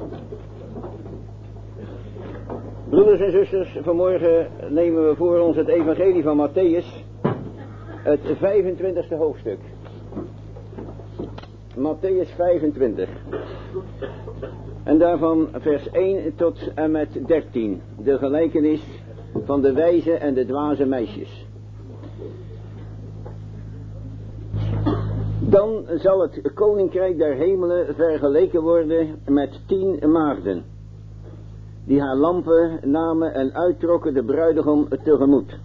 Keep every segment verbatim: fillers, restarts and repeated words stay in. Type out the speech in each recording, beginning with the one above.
Broeders en zusters, vanmorgen nemen we voor ons het evangelie van Mattheüs, het vijfentwintigste hoofdstuk. Mattheüs vijfentwintig. En daarvan vers één tot en met dertien, de gelijkenis van de wijze en de dwaze meisjes. Dan zal het koninkrijk der hemelen vergeleken worden met tien maagden, die haar lampen namen en uittrokken de bruidegom tegemoet.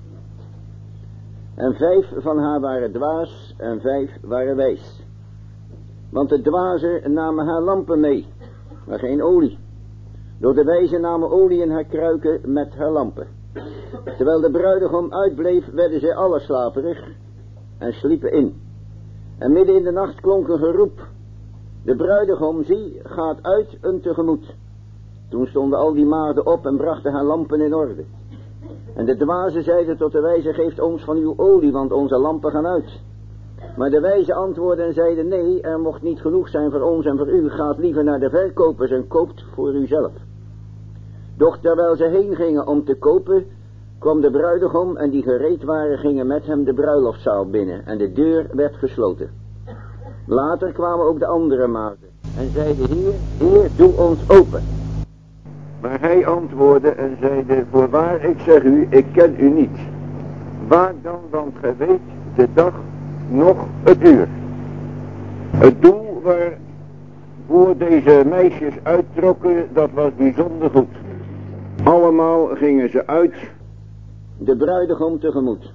En vijf van haar waren dwaas en vijf waren wijs. Want de dwazen namen haar lampen mee, maar geen olie. Door de wijze namen olie in haar kruiken met haar lampen. Terwijl de bruidegom uitbleef, werden zij alle slaperig en sliepen in. En midden in de nacht klonk een geroep: de bruidegom, zie, gaat uit hun tegemoet. Toen stonden al die maagden op en brachten haar lampen in orde. En de dwazen zeiden tot de wijze: geeft ons van uw olie, want onze lampen gaan uit. Maar de wijze antwoordden en zeiden: nee, er mocht niet genoeg zijn voor ons en voor u. Gaat liever naar de verkopers en koopt voor uzelf. Doch terwijl ze heen gingen om te kopen, kwam de bruidegom, en die gereed waren gingen met hem de bruiloftszaal binnen, en de deur werd gesloten. Later kwamen ook de andere maagden en zeiden: Heer, Heer, doe ons open. Maar hij antwoordde en zeide: voorwaar, ik zeg u, ik ken u niet. Waak dan, want gij weet de dag, nog het uur. Het doel waarvoor deze meisjes uittrokken, dat was bijzonder goed. Allemaal gingen ze uit de bruidegom tegemoet.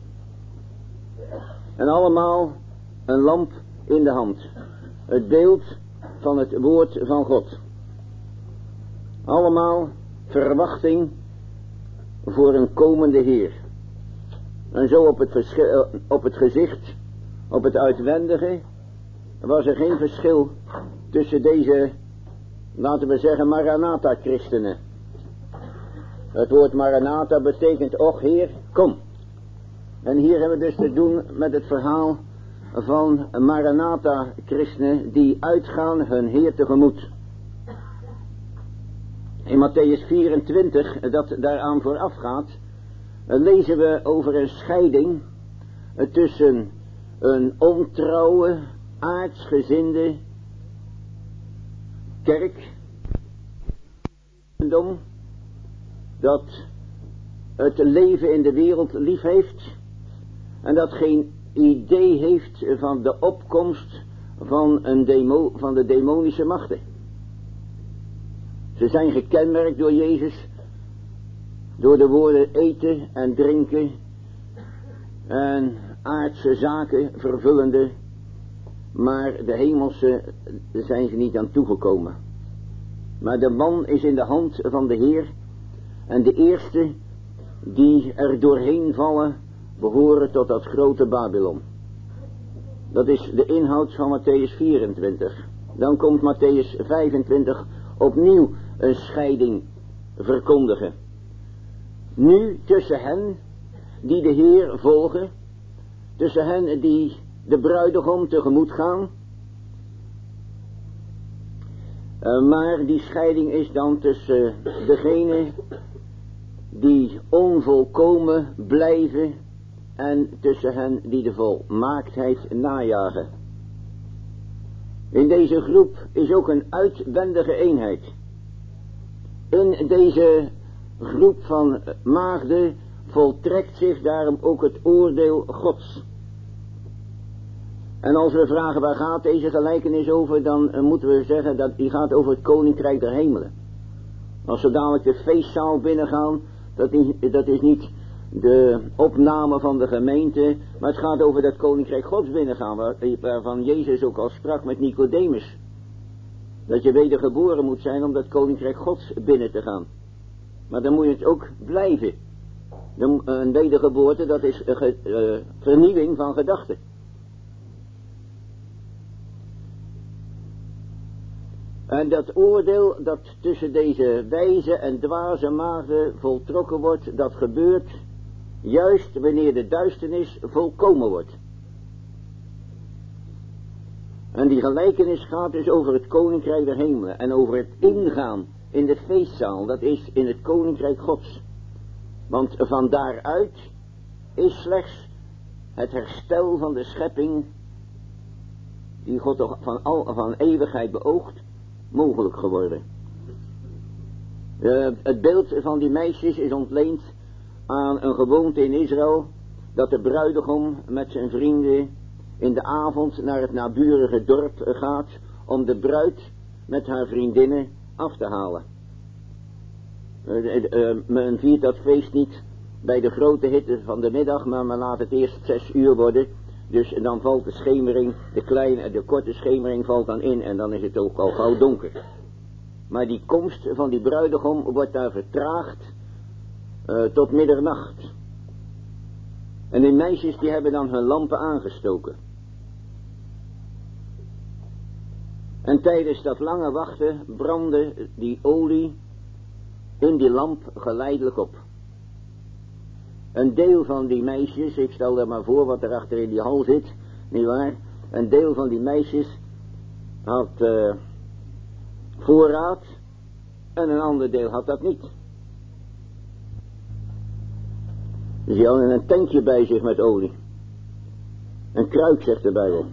En allemaal een lamp in de hand. Het beeld van het woord van God. Allemaal verwachting voor een komende Heer. En zo op het, verschil, op het gezicht, op het uitwendige, was er geen verschil tussen deze, laten we zeggen, Maranatha-christenen. Het woord Maranatha betekent: och Heer, kom. En hier hebben we dus te doen met het verhaal van Maranatha-christenen die uitgaan hun Heer tegemoet. In Mattheüs vierentwintig, dat daaraan vooraf gaat, lezen we over een scheiding tussen een ontrouwe, aardsgezinde kerk, dat het leven in de wereld lief heeft en dat geen idee heeft van de opkomst van, een demo, van de demonische machten. Ze zijn gekenmerkt door Jezus, door de woorden eten en drinken en aardse zaken vervullende, maar de hemelse zijn ze niet aan toegekomen. Maar de man is in de hand van de Heer, en de eerste die er doorheen vallen behoren tot dat grote Babylon. Dat is de inhoud van Mattheüs vierentwintig. Dan komt Mattheüs vijfentwintig opnieuw een scheiding verkondigen. Nu tussen hen die de Heer volgen, tussen hen die de bruidegom tegemoet gaan. Uh, maar die scheiding is dan tussen uh, degene die onvolkomen blijven en tussen hen die de volmaaktheid najagen. In deze groep is ook een uitwendige eenheid. In deze groep van maagden voltrekt zich daarom ook het oordeel Gods. En als we vragen waar gaat deze gelijkenis over, dan uh, moeten we zeggen dat die gaat over het koninkrijk der hemelen. Als we dadelijk de feestzaal binnengaan, dat is, dat is niet de opname van de gemeente, maar het gaat over dat koninkrijk Gods binnengaan, waar, waarvan Jezus ook al sprak met Nicodemus. Dat je wedergeboren moet zijn om dat koninkrijk Gods binnen te gaan. Maar dan moet je het ook blijven. De, een wedergeboorte, dat is uh, uh, vernieuwing van gedachten. En dat oordeel dat tussen deze wijze en dwaze maagden voltrokken wordt, dat gebeurt juist wanneer de duisternis volkomen wordt. En die gelijkenis gaat dus over het koninkrijk der hemelen en over het ingaan in de feestzaal, dat is in het koninkrijk Gods. Want van daaruit is slechts het herstel van de schepping, die God toch van, al, van eeuwigheid beoogt, mogelijk geworden. Uh, het beeld van die meisjes is ontleend aan een gewoonte in Israël, dat de bruidegom met zijn vrienden in de avond naar het naburige dorp gaat om de bruid met haar vriendinnen af te halen. Uh, uh, uh, men viert dat feest niet bij de grote hitte van de middag, maar men laat het eerst zes uur worden. Dus dan valt de schemering, de kleine, de korte schemering valt dan in en dan is het ook al gauw donker. Maar die komst van die bruidegom wordt daar vertraagd uh, tot middernacht. En die meisjes die hebben dan hun lampen aangestoken. En tijdens dat lange wachten brandde die olie in die lamp geleidelijk op. Een deel van die meisjes, ik stel er maar voor wat er achter in die hal zit, nietwaar? Een deel van die meisjes had uh, voorraad en een ander deel had dat niet. Dus die hadden een tankje bij zich met olie. Een kruik, zegt de Bijbel.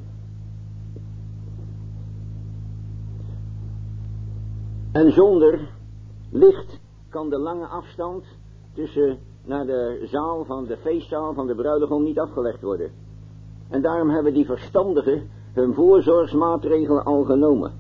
En zonder licht kan de lange afstand tussen naar de zaal van de feestzaal van de bruidegom niet afgelegd worden. En daarom hebben die verstandigen hun voorzorgsmaatregelen al genomen.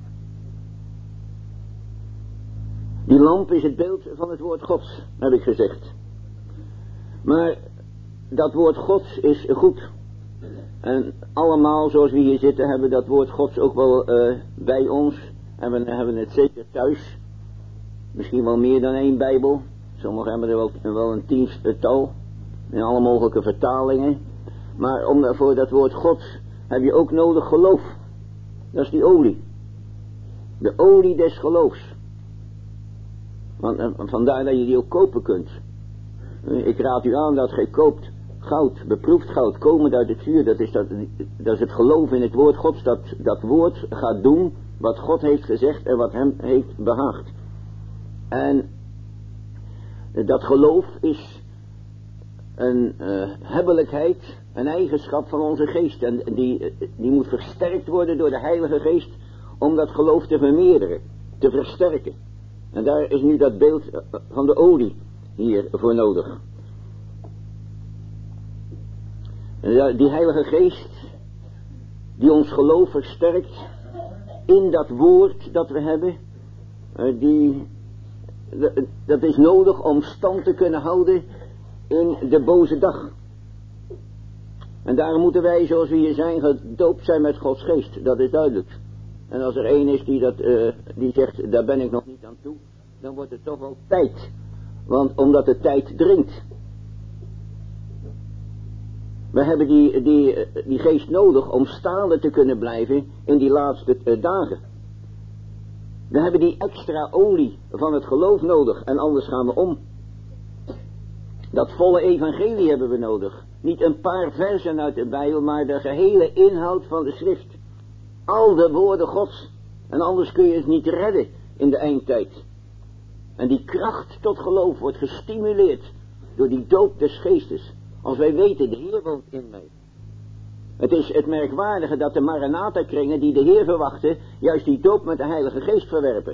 Die lamp is het beeld van het woord Gods, heb ik gezegd. Maar dat woord Gods is goed. En allemaal zoals we hier zitten hebben dat woord Gods ook wel uh, bij ons. En we hebben het zeker thuis. Misschien wel meer dan één Bijbel. Sommigen hebben er wel, wel een tiental. In alle mogelijke vertalingen. Maar om, voor dat woord Gods heb je ook nodig geloof. Dat is die olie. De olie des geloofs. Want, en vandaar dat je die ook kopen kunt. Ik raad u aan dat gij koopt goud, beproefd goud, komend uit het vuur. Dat is, dat, dat is het geloof in het woord Gods. Dat, dat woord gaat doen wat God heeft gezegd en wat hem heeft behaagd. En dat geloof is een uh, hebbelijkheid, een eigenschap van onze geest. En die, die moet versterkt worden door de Heilige Geest om dat geloof te vermeerderen, te versterken. En daar is nu dat beeld van de olie hier voor nodig. En die Heilige Geest die ons geloof versterkt in dat woord dat we hebben, die, dat is nodig om stand te kunnen houden in de boze dag. En daarom moeten wij, zoals we hier zijn, gedoopt zijn met Gods geest. Dat is duidelijk. En als er één is die, dat, uh, die zegt, daar ben ik nog niet aan toe, dan wordt het toch wel tijd. Want omdat de tijd dringt. We hebben die, die, die geest nodig om staande te kunnen blijven in die laatste uh, dagen. We hebben die extra olie van het geloof nodig en anders gaan we om. Dat volle evangelie hebben we nodig. Niet een paar versen uit de Bijbel, maar de gehele inhoud van de schrift. Al de woorden Gods. En anders kun je het niet redden in de eindtijd. En die kracht tot geloof wordt gestimuleerd door die doop des geestes. Als wij weten, de Heer woont in mij. Het is het merkwaardige dat de Maranatha-kringen die de Heer verwachten, juist die doop met de Heilige Geest verwerpen.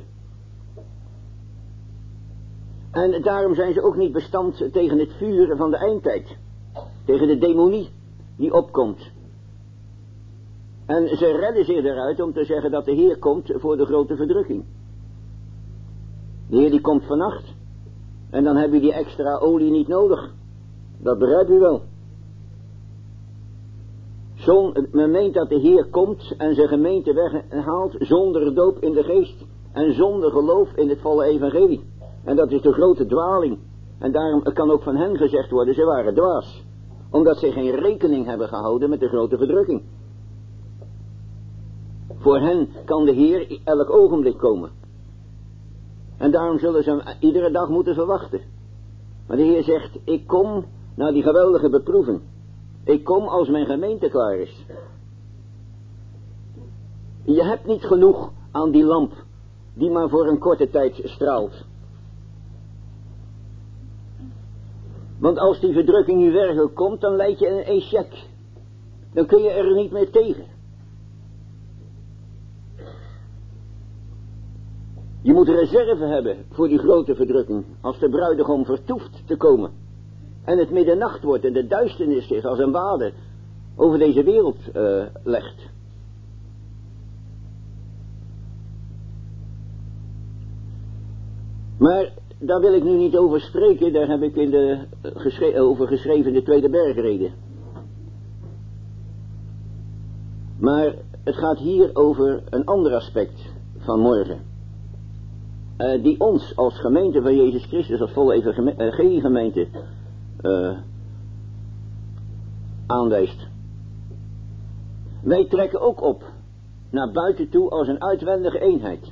En daarom zijn ze ook niet bestand tegen het vuur van de eindtijd. Tegen de demonie die opkomt. En ze redden zich eruit om te zeggen dat de Heer komt voor de grote verdrukking. De Heer die komt vannacht. En dan heb je die extra olie niet nodig. Dat begrijpt u wel. Zon, men meent dat de Heer komt en zijn gemeente weghaalt zonder doop in de geest. En zonder geloof in het volle evangelie. En dat is de grote dwaling. En daarom kan ook van hen gezegd worden, ze waren dwaas. Omdat ze geen rekening hebben gehouden met de grote verdrukking. Voor hen kan de Heer elk ogenblik komen. En daarom zullen ze hem iedere dag moeten verwachten. Maar de Heer zegt, ik kom naar die geweldige beproeving. Ik kom als mijn gemeente klaar is. Je hebt niet genoeg aan die lamp, die maar voor een korte tijd straalt. Want als die verdrukking nu werkelijk komt, dan leid je een échec. Dan kun je er niet meer tegen. Je moet reserve hebben voor die grote verdrukking, als de bruidegom vertoeft te komen. En het middernacht wordt en de duisternis zich als een wader over deze wereld uh, legt. Maar daar wil ik nu niet over spreken, daar heb ik in de, uh, geschre- over geschreven in de Tweede Bergrede. Maar het gaat hier over een ander aspect van morgen. Uh, die ons als gemeente van Jezus Christus, als volle evangeliegemeente, uh, aanwijst. Wij trekken ook op naar buiten toe als een uitwendige eenheid.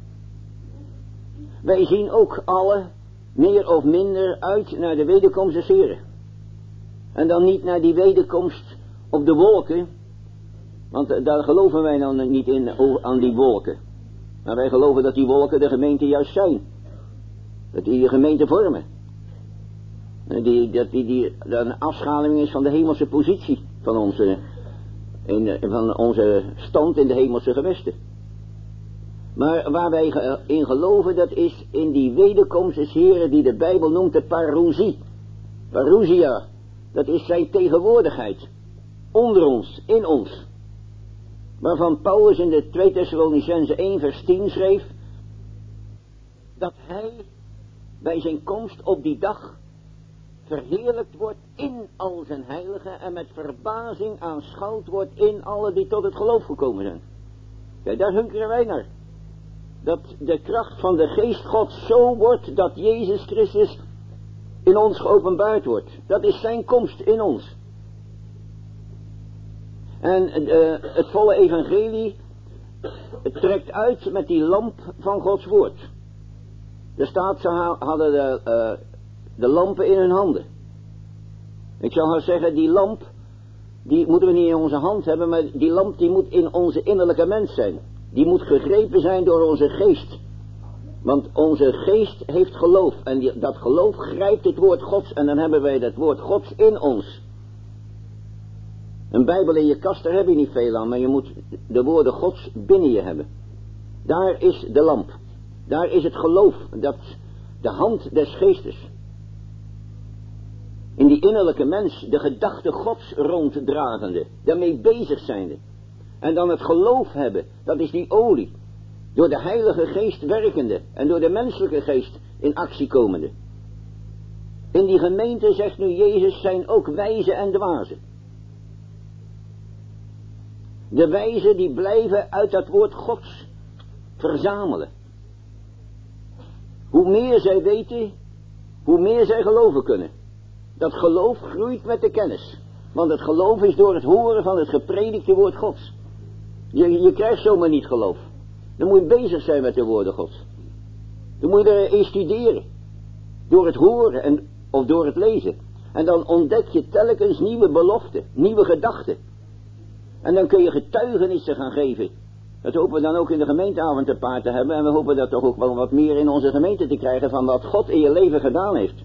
Wij zien ook alle meer of minder uit naar de wederkomst des Heren. En dan niet naar die wederkomst op de wolken, want uh, daar geloven wij dan niet in, aan die wolken. Maar wij geloven dat die wolken de gemeente juist zijn. Dat die de gemeente vormen. Die, dat die, die dat een afschaling is van de hemelse positie van onze, in, van onze stand in de hemelse gewesten. Maar waar wij in geloven, dat is in die wederkomst des Heren die de Bijbel noemt de parousie. Parousia, dat is zijn tegenwoordigheid. Onder ons, in ons. Waarvan Paulus in de Tweede Thessalonicenzen één vers tien schreef, dat hij bij zijn komst op die dag verheerlijkt wordt in al zijn heiligen en met verbazing aanschouwd wordt in alle die tot het geloof gekomen zijn. Kijk, daar hunkeren wij naar. Dat de kracht van de geest Gods zo wordt dat Jezus Christus in ons geopenbaard wordt. Dat is zijn komst in ons. En uh, het volle evangelie het trekt uit met die lamp van Gods woord. Er staat, ze hadden de, uh, de lampen in hun handen. Ik zou haar zeggen, die lamp, die moeten we niet in onze hand hebben, maar die lamp die moet in onze innerlijke mens zijn. Die moet gegrepen zijn door onze geest. Want onze geest heeft geloof. En die, dat geloof grijpt het woord Gods. En dan hebben wij dat woord Gods in ons. Een Bijbel in je kast, daar heb je niet veel aan. Maar je moet de woorden Gods binnen je hebben. Daar is de lamp. Daar is het geloof. Dat, de hand des geestes. In die innerlijke mens de gedachte Gods ronddragende. Daarmee bezig zijnde. En dan het geloof hebben. Dat is die olie. Door de heilige geest werkende. En door de menselijke geest in actie komende. In die gemeente, zegt nu Jezus, zijn ook wijzen en dwazen. De wijzen die blijven uit dat woord Gods verzamelen. Hoe meer zij weten, hoe meer zij geloven kunnen. Dat geloof groeit met de kennis. Want het geloof is door het horen van het gepredikte woord Gods. Je, je krijgt zomaar niet geloof. Dan moet je bezig zijn met de woorden Gods. Dan moet je erin studeren. Door het horen en, of door het lezen. En dan ontdek je telkens nieuwe beloften, nieuwe gedachten. En dan kun je getuigenissen gaan geven. Dat hopen we dan ook in de gemeenteavond te paard te hebben. En we hopen dat toch ook wel wat meer in onze gemeente te krijgen van wat God in je leven gedaan heeft.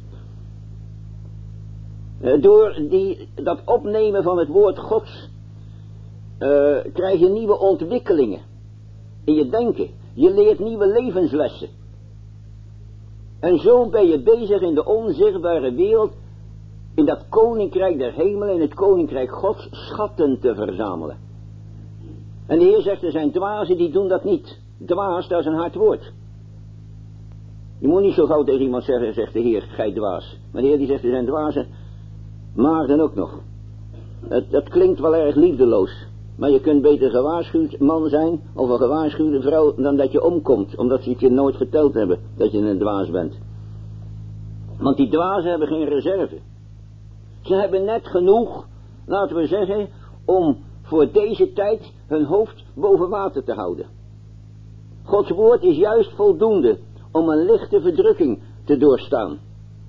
Door die, dat opnemen van het woord Gods uh, krijg je nieuwe ontwikkelingen in je denken. Je leert nieuwe levenslessen. En zo ben je bezig in de onzichtbare wereld, in dat koninkrijk der hemelen, in het koninkrijk Gods, schatten te verzamelen. En de Heer zegt, er zijn dwazen die doen dat niet. Dwaas, dat is een hard woord. Je moet niet zo gauw tegen iemand zeggen, zegt de Heer, gij dwaas. Maar de Heer die zegt, er zijn dwazen, maar dan ook nog. Het, dat klinkt wel erg liefdeloos. Maar je kunt beter gewaarschuwd man zijn, of een gewaarschuwde vrouw, dan dat je omkomt. Omdat ze het je nooit verteld hebben, dat je een dwaas bent. Want die dwazen hebben geen reserve. Ze hebben net genoeg, laten we zeggen, om voor deze tijd hun hoofd boven water te houden. Gods woord is juist voldoende om een lichte verdrukking te doorstaan.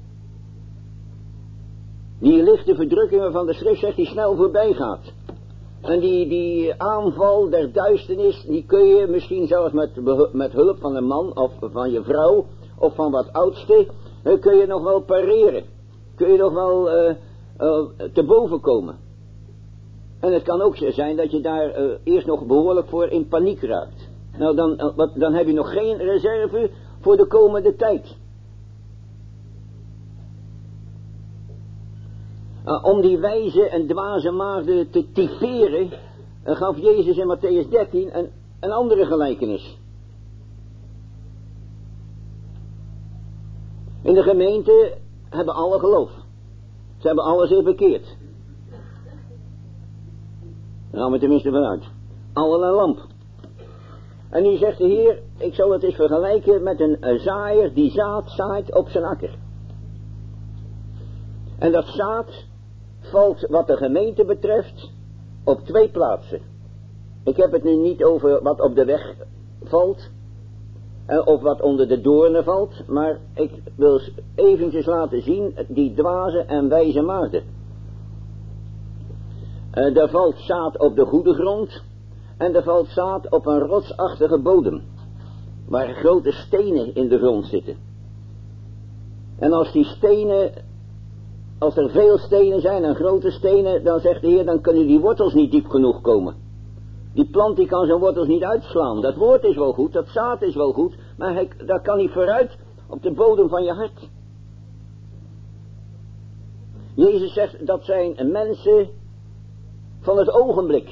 Die lichte verdrukking waarvan de schrift zegt die snel voorbij gaat. En die, die aanval der duisternis, die kun je misschien zelfs met, met hulp van een man of van je vrouw of van wat oudste, kun je nog wel pareren. Kun je nog wel uh, uh, te boven komen. En het kan ook zijn dat je daar uh, eerst nog behoorlijk voor in paniek raakt. Nou, dan, uh, wat, dan heb je nog geen reserve voor de komende tijd. Uh, om die wijze en dwaze maagden te typeren, uh, gaf Jezus in Matthäus dertien een, een andere gelijkenis. In de gemeente hebben alle geloof. Ze hebben alles even bekeerd. Daar gaan we tenminste vanuit. Alle een lamp. En nu zegt de Heer, ik zal het eens vergelijken met een, een zaaier die zaad zaait op zijn akker. En dat zaad valt wat de gemeente betreft op twee plaatsen. Ik heb het nu niet over wat op de weg valt, of wat onder de doornen valt, maar ik wil eventjes laten zien die dwaze en wijze maagden. Uh, er valt zaad op de goede grond en er valt zaad op een rotsachtige bodem, waar grote stenen in de grond zitten. En als die stenen, als er veel stenen zijn en grote stenen, dan zegt de Heer, dan kunnen die wortels niet diep genoeg komen. Die plant die kan zijn wortels niet uitslaan. Dat woord is wel goed, dat zaad is wel goed, maar hij, dat kan niet vooruit op de bodem van je hart. Jezus zegt, dat zijn mensen van het ogenblik.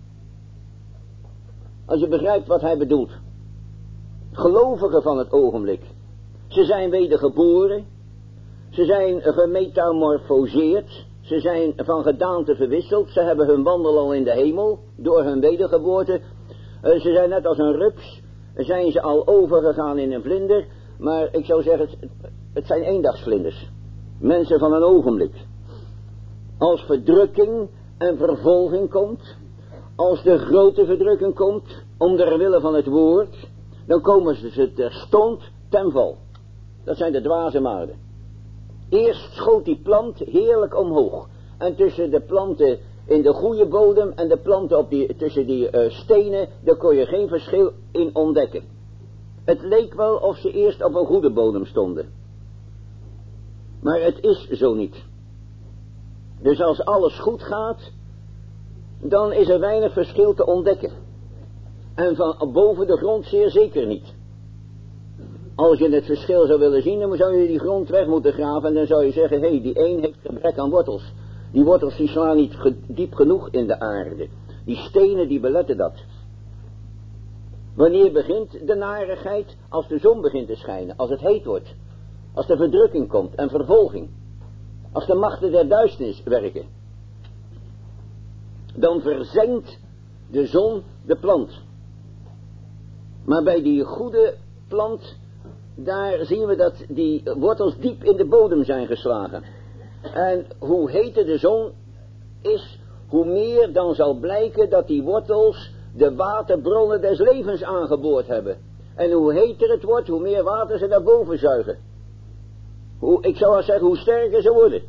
Als je begrijpt wat hij bedoelt. Gelovigen van het ogenblik. Ze zijn wedergeboren. Ze zijn gemetamorfoseerd. Ze zijn van gedaante verwisseld. Ze hebben hun wandel al in de hemel door hun wedergeboorte. Uh, ze zijn net als een rups. Zijn ze al overgegaan in een vlinder. Maar ik zou zeggen, het, het zijn eendagsvlinders. Mensen van een ogenblik. Als verdrukking en vervolging komt, als de grote verdrukking komt, om der wille van het woord, dan komen ze terstond ten val. Dat zijn de dwaze maagden. Eerst schoot die plant heerlijk omhoog. En tussen de planten in de goede bodem en de planten op die, tussen die uh, stenen, daar kon je geen verschil in ontdekken. Het leek wel of ze eerst op een goede bodem stonden. Maar het is zo niet. Dus als alles goed gaat, dan is er weinig verschil te ontdekken. En van boven de grond zeer zeker niet. Als je het verschil zou willen zien, dan zou je die grond weg moeten graven en dan zou je zeggen, hé, hey, die een heeft gebrek aan wortels. Die wortels die slaan niet ge- diep genoeg in de aarde. Die stenen die beletten dat. Wanneer begint de narigheid? Als de zon begint te schijnen, als het heet wordt. Als de verdrukking komt en vervolging. Als de machten der duisternis werken. Dan verzengt de zon de plant. Maar bij die goede plant, daar zien we dat die wortels diep in de bodem zijn geslagen. En hoe heter de zon is, hoe meer dan zal blijken dat die wortels de waterbronnen des levens aangeboord hebben. En hoe heter het wordt, hoe meer water ze naar boven zuigen. Hoe, ik zou wel zeggen, hoe sterker ze worden.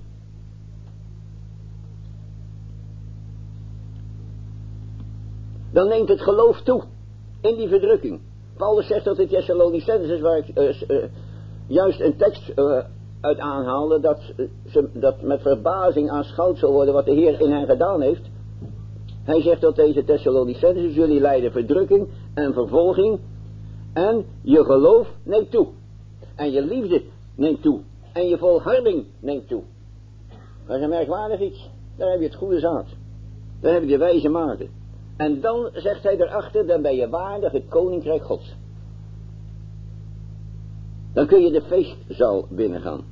Dan neemt het geloof toe in die verdrukking. Paulus zegt dat in Thessalonicenses, waar ik uh, uh, juist een tekst uh, uit aanhaalde, dat, uh, ze, dat met verbazing aanschouwd zal worden wat de Heer in hen gedaan heeft. Hij zegt dat deze Thessalonicenses, jullie lijden verdrukking en vervolging en je geloof neemt toe. En je liefde neemt toe. En je volharding neemt toe. Dat is een merkwaardig iets. Daar heb je het goede zaad. Daar heb je de wijze maagden. En dan zegt hij erachter, dan ben je waardig het koninkrijk Gods. Dan kun je de feestzaal binnengaan.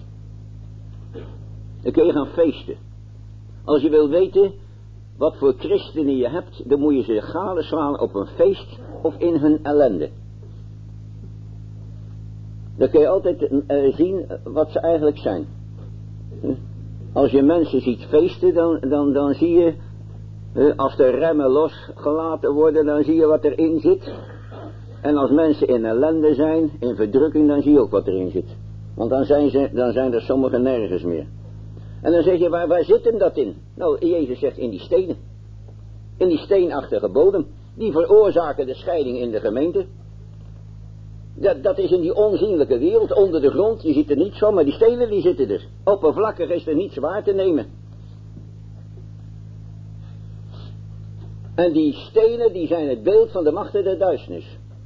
Dan kun je gaan feesten. Als je wil weten wat voor christenen je hebt, dan moet je ze gadeslaan op een feest of in hun ellende. Dan kun je altijd uh, zien wat ze eigenlijk zijn. Als je mensen ziet feesten, dan, dan, dan zie je, uh, als de remmen losgelaten worden, dan zie je wat erin zit. En als mensen in ellende zijn, in verdrukking, dan zie je ook wat erin zit. Want dan zijn, ze, dan zijn er sommigen nergens meer. En dan zeg je, waar, waar zit hem dat in? Nou, Jezus zegt in die stenen. In die steenachtige bodem. Die veroorzaken de scheiding in de gemeente. Dat, dat is in die onzienlijke wereld, onder de grond. Je ziet er niets van, maar die stenen die zitten er. Oppervlakkig is er niets waar te nemen. En die stenen die zijn het beeld van de machten der duisternis.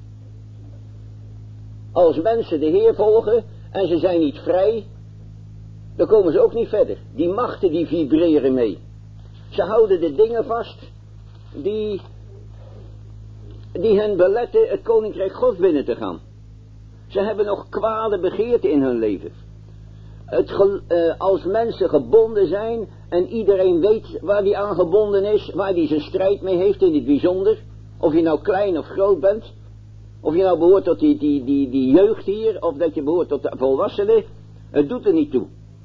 Als mensen de Heer volgen en ze zijn niet vrij, dan komen ze ook niet verder. Die machten die vibreren mee. Ze houden de dingen vast die, die hen beletten het koninkrijk Gods binnen te gaan. Ze hebben nog kwade begeerten in hun leven. Het ge, uh, als mensen gebonden zijn en iedereen weet waar die aan gebonden is, waar die zijn strijd mee heeft in het bijzonder, of je nou klein of groot bent, of je nou behoort tot die, die, die, die jeugd hier, of dat je behoort tot de volwassenen, het doet er niet toe.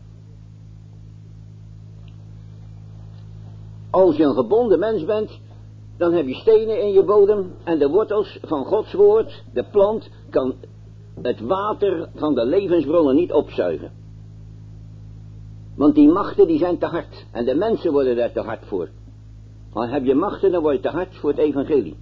Als je een gebonden mens bent, dan heb je stenen in je bodem en de wortels van Gods woord, de plant, kan het water van de levensbronnen niet opzuigen. Want die machten die zijn te hard en de mensen worden daar te hard voor. Al heb je machten, dan word je te hard voor het evangelie.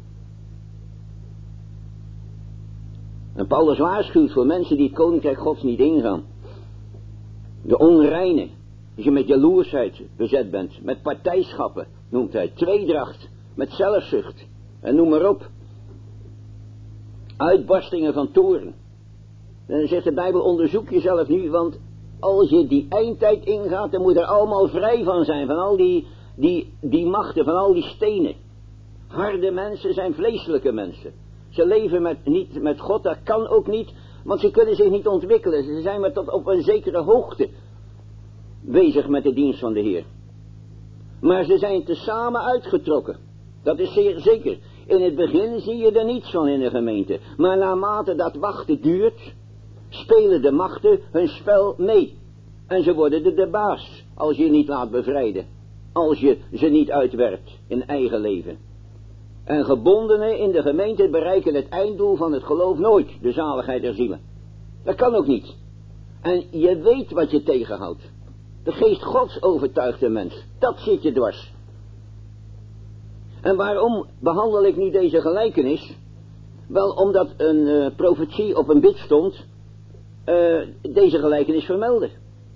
En Paulus waarschuwt voor mensen die het koninkrijk Gods niet ingaan. De onreine, als je met jaloersheid bezet bent, met partijschappen, noemt hij, tweedracht, met zelfzucht, en noem maar op. Uitbarstingen van toorn. Dan zegt de Bijbel, onderzoek jezelf nu, want als je die eindtijd ingaat, dan moet je er allemaal vrij van zijn, van al die, die, die machten, van al die stenen. Harde mensen zijn vleeselijke mensen. Ze leven met, niet met God, dat kan ook niet, want ze kunnen zich niet ontwikkelen. Ze zijn maar tot op een zekere hoogte bezig met de dienst van de Heer. Maar ze zijn tezamen uitgetrokken. Dat is zeer zeker. In het begin zie je er niets van in de gemeente. Maar naarmate dat wachten duurt, spelen de machten hun spel mee. En ze worden de, de baas, als je niet laat bevrijden. Als je ze niet uitwerpt in eigen leven. En gebondenen in de gemeente bereiken het einddoel van het geloof nooit, de zaligheid der zielen. Dat kan ook niet. En je weet wat je tegenhoudt. De geest Gods overtuigt de mens. Dat zit je dwars. En waarom behandel ik nu deze gelijkenis? Wel omdat een uh, profetie op een bid stond, uh, deze gelijkenis vermeldde.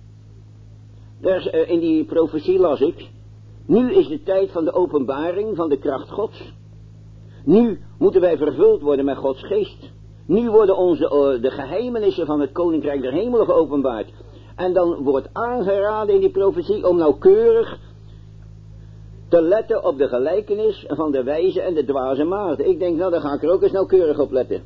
Daar, uh, in die profetie las ik, nu is de tijd van de openbaring van de kracht Gods. Nu moeten wij vervuld worden met Gods geest. Nu worden onze, uh, de geheimenissen van het koninkrijk der hemelen geopenbaard. En dan wordt aangeraden in die profetie om nauwkeurig te letten op de gelijkenis van de wijze en de dwaze maagden. Ik denk, nou, daar ga ik er ook eens nauwkeurig op letten.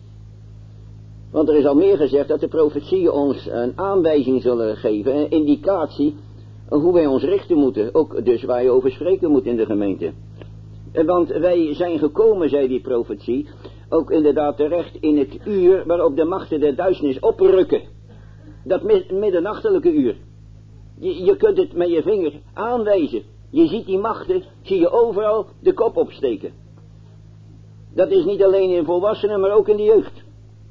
Want er is al meer gezegd dat de profetieën ons een aanwijzing zullen geven, een indicatie, hoe wij ons richten moeten. Ook dus waar je over spreken moet in de gemeente. Want wij zijn gekomen, zei die profetie, ook inderdaad terecht in het uur waarop de machten der duisternis oprukken. Dat middernachtelijke uur. Je, je kunt het met je vinger aanwijzen. Je ziet die machten, zie je overal de kop opsteken. Dat is niet alleen in volwassenen, maar ook in de jeugd.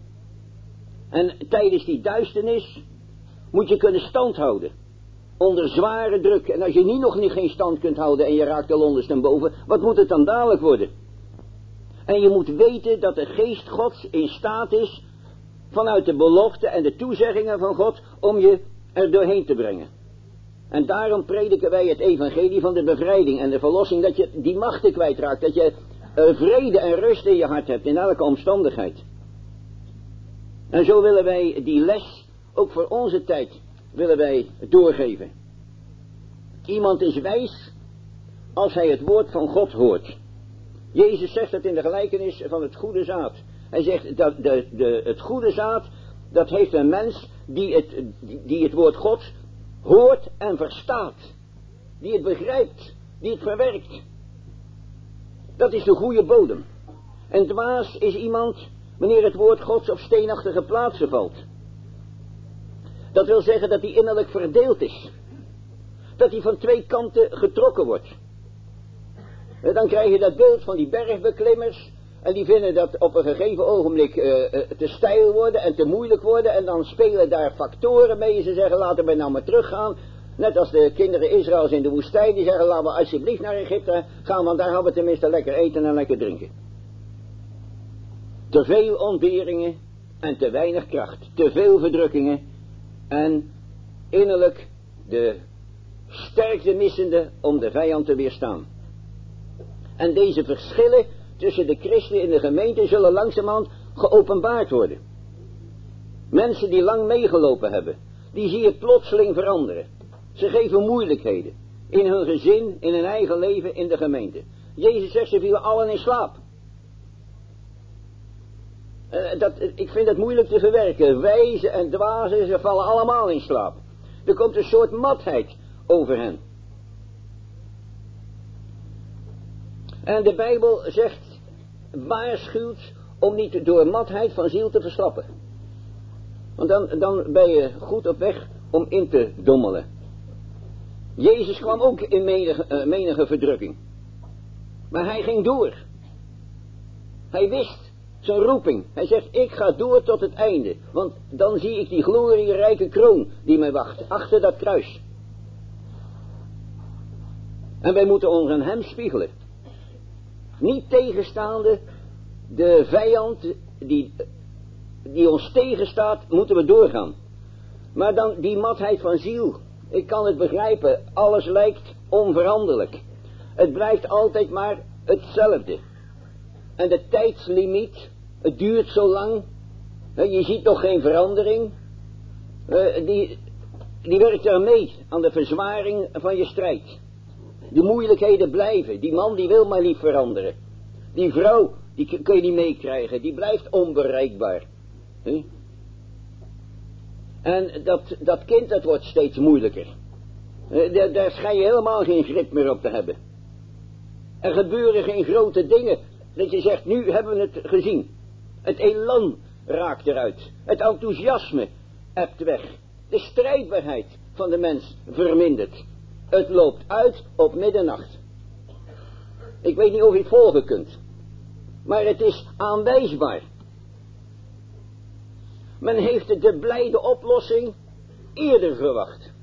En tijdens die duisternis moet je kunnen standhouden. Onder zware druk. En als je nu nog niet geen stand kunt houden en je raakt al ondersteboven, wat moet het dan dadelijk worden? En je moet weten dat de geest Gods in staat is, vanuit de belofte en de toezeggingen van God, om je er doorheen te brengen. En daarom prediken wij het evangelie van de bevrijding en de verlossing, dat je die machten kwijtraakt, dat je uh, vrede en rust in je hart hebt in elke omstandigheid. En zo willen wij die les, ook voor onze tijd, willen wij doorgeven. Iemand is wijs als hij het woord van God hoort. Jezus zegt het in de gelijkenis van het goede zaad. Hij zegt dat de, de, het goede zaad, dat heeft een mens die het, die het woord Gods hoort en verstaat. Die het begrijpt, die het verwerkt. Dat is de goede bodem. En dwaas is iemand wanneer het woord Gods op steenachtige plaatsen valt. Dat wil zeggen dat hij innerlijk verdeeld is. Dat hij van twee kanten getrokken wordt. En dan krijg je dat beeld van die bergbeklimmers. En die vinden dat op een gegeven ogenblik uh, uh, te steil worden en te moeilijk worden. En dan spelen daar factoren mee. Ze zeggen, laten we nou maar teruggaan Net als de kinderen Israëls in de woestijn, die zeggen, laten we alsjeblieft naar Egypte gaan, want daar hebben we tenminste lekker eten en lekker drinken. Te veel ontberingen en te weinig kracht. Te veel verdrukkingen en innerlijk de sterkte missende om de vijand te weerstaan. En deze verschillen tussen de christenen in de gemeente zullen langzamerhand geopenbaard worden. Mensen die lang meegelopen hebben, die zie je plotseling veranderen. Ze geven moeilijkheden in hun gezin, in hun eigen leven, in de gemeente. Jezus zegt, ze vielen allen in slaap. Uh, dat, ik vind het moeilijk te verwerken. Wijzen en dwazen, ze vallen allemaal in slaap. Er komt een soort matheid over hen. En de Bijbel zegt, waarschuwt om niet door matheid van ziel te verslappen. Want dan, dan ben je goed op weg om in te dommelen. Jezus kwam ook in menige, uh, menige verdrukking. Maar hij ging door. Hij wist zijn roeping. Hij zegt, ik ga door tot het einde. Want dan zie ik die glorierijke kroon die mij wacht. Achter dat kruis. En wij moeten ons aan hem spiegelen. Niet tegenstaande de vijand die, die ons tegenstaat, moeten we doorgaan. Maar dan die matheid van ziel. Ik kan het begrijpen. Alles lijkt onveranderlijk. Het blijft altijd maar hetzelfde. En de tijdslimiet, het duurt zo lang. Je ziet nog geen verandering. Die, die werkt er mee aan de verzwaring van je strijd. De moeilijkheden blijven. Die man die wil maar niet veranderen. Die vrouw, die kun je niet meekrijgen. Die blijft onbereikbaar. He? En dat, dat kind, dat wordt steeds moeilijker. Daar, daar schijn je helemaal geen grip meer op te hebben. Er gebeuren geen grote dingen. Dat je zegt, nu hebben we het gezien. Het elan raakt eruit. Het enthousiasme ebt weg. De strijdbaarheid van de mens vermindert. Het loopt uit op middernacht. Ik weet niet of je het volgen kunt. Maar het is aanwijsbaar. Men heeft de blijde oplossing eerder verwacht.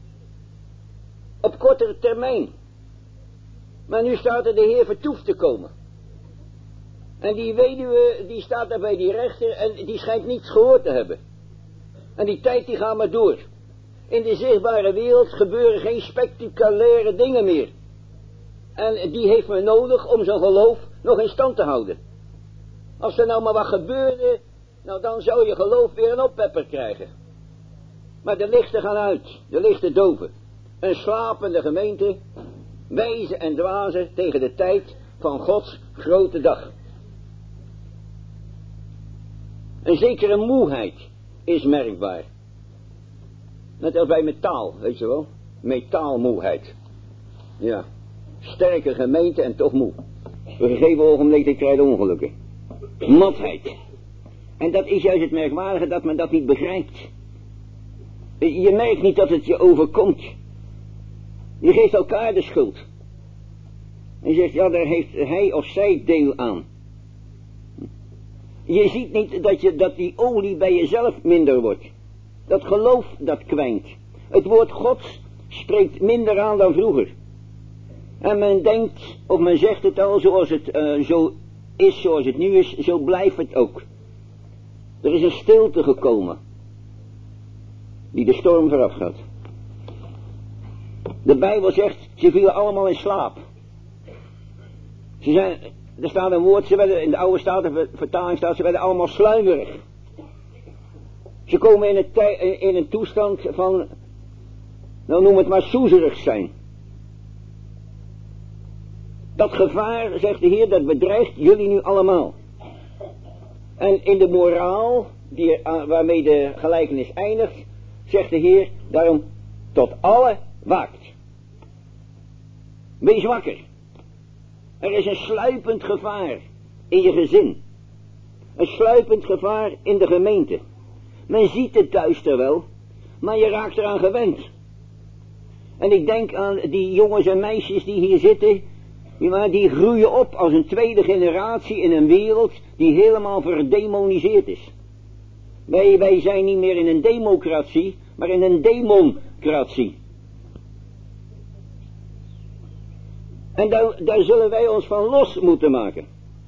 Op kortere termijn. Maar nu staat er de Heer vertoef te komen. En die weduwe, die staat daar bij die rechter en die schijnt niets gehoord te hebben. En die tijd die gaat maar door. In de zichtbare wereld gebeuren geen spectaculaire dingen meer. En die heeft men nodig om zijn geloof nog in stand te houden. Als er nou maar wat gebeurde, nou dan zou je geloof weer een oppepper krijgen. Maar de lichten gaan uit, de lichten doven. Een slapende gemeente, wijzen en dwazen tegen de tijd van Gods grote dag. Een zekere moeheid is merkbaar. Net als bij metaal, weet je wel. Metaalmoeheid. Ja. Sterke gemeente en toch moe. Op een gegeven ogenblik krijg je ongelukken. Matheid. En dat is juist het merkwaardige dat men dat niet begrijpt. Je merkt niet dat het je overkomt. Je geeft elkaar de schuld. En je zegt, ja, daar heeft hij of zij deel aan. Je ziet niet dat, je, dat die olie bij jezelf minder wordt. Dat geloof dat kwijnt. Het woord Gods spreekt minder aan dan vroeger. En men denkt, of men zegt het al, zoals het uh, zo is, zoals het nu is, zo blijft het ook. Er is een stilte gekomen, die de storm vooraf gaat. De Bijbel zegt, ze vielen allemaal in slaap. Ze zijn, er staat een woord, ze werden, in de oude Statenvertaling staat, ze werden allemaal sluimerig. Ze komen in een, tij, in een toestand van, nou noem het maar soezerig zijn. Dat gevaar, zegt de Heer, dat bedreigt jullie nu allemaal. En in de moraal, die, waarmee de gelijkenis eindigt, zegt de Heer, daarom tot alle waakt. Wees wakker. Er is een sluipend gevaar in je gezin. Een sluipend gevaar in de gemeente. Men ziet het duister wel, maar je raakt eraan gewend. En ik denk aan die jongens en meisjes die hier zitten, maar die groeien op als een tweede generatie in een wereld die helemaal verdemoniseerd is. Wij, wij zijn niet meer in een democratie, maar in een demoncratie. En daar, daar zullen wij ons van los moeten maken.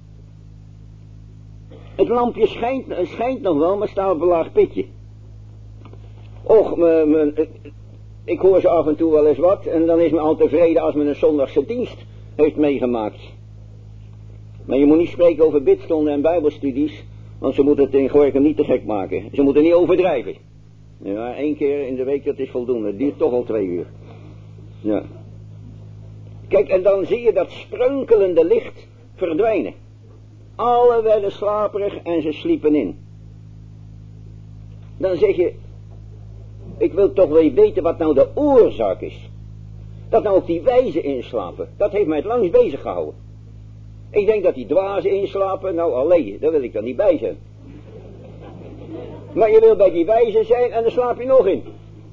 Het lampje schijnt, schijnt nog wel, maar staat op een laag pitje. Och, me, me, ik, ik hoor ze af en toe wel eens wat, en dan is men al tevreden als men een zondagse dienst heeft meegemaakt. Maar je moet niet spreken over bidstonden en bijbelstudies, want ze moeten het in Gorinchem niet te gek maken. Ze moeten niet overdrijven. Ja, één keer in de week, dat is voldoende. Het duurt toch al twee uur. Ja. Kijk, en dan zie je dat spreukelende licht verdwijnen. Alle werden slaperig en ze sliepen in. Dan zeg je, ik wil toch wel weten wat nou de oorzaak is. Dat nou ook die wijzen inslapen, dat heeft mij het langst bezig gehouden. Ik denk dat die dwazen inslapen, nou alleen, daar wil ik dan niet bij zijn. Maar je wil bij die wijzen zijn en dan slaap je nog in.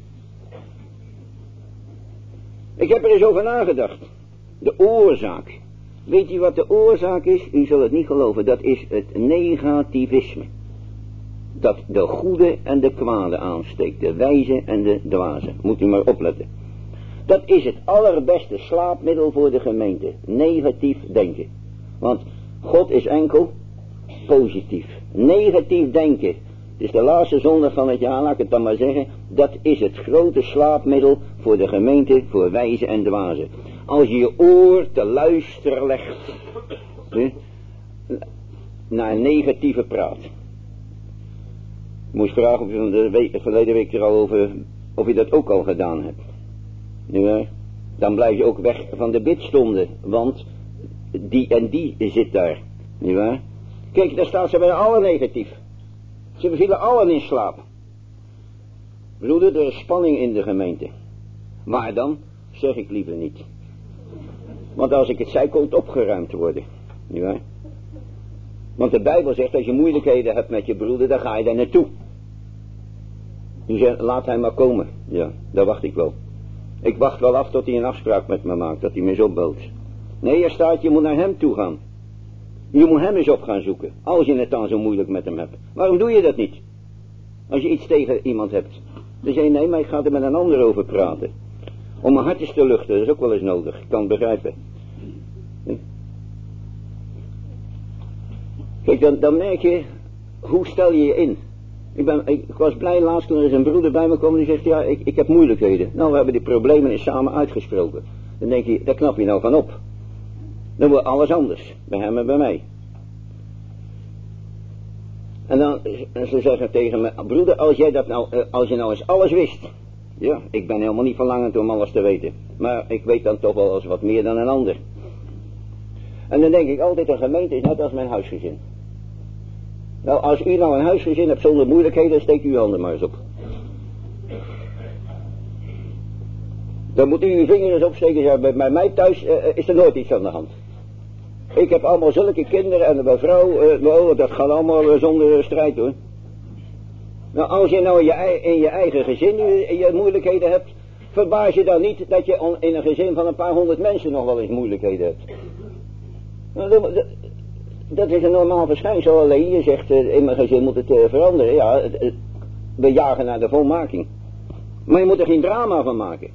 Ik heb er eens over nagedacht. De oorzaak. Weet u wat de oorzaak is? U zal het niet geloven. Dat is het negativisme. Dat de goede en de kwade aansteekt. De wijze en de dwaze. Moet u maar opletten. Dat is het allerbeste slaapmiddel voor de gemeente. Negatief denken. Want God is enkel positief. Negatief denken. Het is de laatste zondag van het jaar, laat ik het dan maar zeggen. Dat is het grote slaapmiddel voor de gemeente, voor wijze en dwaze. Als je je oor te luisteren legt he, naar een negatieve praat. Ik moest vragen of je van de week, verleden week er al over, of je dat ook al gedaan hebt. Ja, dan blijf je ook weg van de bidstonden, want die en die zit daar. Ja. Kijk, daar staat ze bij alle negatief. Ze vielen allen in slaap. Broeder, er is spanning in de gemeente. Waar dan? Zeg ik liever niet. Want als ik het zei, kon het opgeruimd worden. Ja. Want de Bijbel zegt, als je moeilijkheden hebt met je broeder, dan ga je daar naartoe. Je zegt, laat hij maar komen. Ja, daar wacht ik wel. Ik wacht wel af tot hij een afspraak met me maakt, dat hij me eens opbelt. Nee, er staat, je moet naar hem toe gaan. Je moet hem eens op gaan zoeken, als je het dan zo moeilijk met hem hebt. Waarom doe je dat niet? Als je iets tegen iemand hebt. Dan zeg je, nee, maar ik ga er met een ander over praten. Om mijn hartjes te luchten, dat is ook wel eens nodig. Ik kan het begrijpen. Kijk, dan, dan merk je, hoe stel je je in? Ik, ben, ik, ik was blij laatst toen er eens een broeder bij me kwam en die zegt, ja, ik, ik heb moeilijkheden. Nou, we hebben die problemen eens samen uitgesproken. Dan denk je, daar knap je nou van op. Dan wordt alles anders, bij hem en bij mij. En dan, en ze zeggen tegen me, broeder, als jij dat nou, als je nou eens alles wist. Ja, ik ben helemaal niet verlangend om alles te weten. Maar ik weet dan toch wel eens wat meer dan een ander. En dan denk ik altijd, een gemeente is net als mijn huisgezin. Nou, als u nou een huisgezin hebt zonder moeilijkheden, steekt u uw handen maar eens op. Dan moet u uw vingers eens opsteken en zeggen, bij mij thuis uh, is er nooit iets aan de hand. Ik heb allemaal zulke kinderen en mijn vrouw, uh, nou, dat gaat allemaal uh, zonder uh, strijd hoor. Nou, als je nou in je, in je eigen gezin je, je moeilijkheden hebt, verbaas je dan niet dat je on, in een gezin van een paar honderd mensen nog wel eens moeilijkheden hebt. Nou, dat, dat, dat is een normaal verschijnsel, alleen je zegt, uh, in mijn gezin moet het uh, veranderen. Ja, het, het, we jagen naar de volmaking. Maar je moet er geen drama van maken.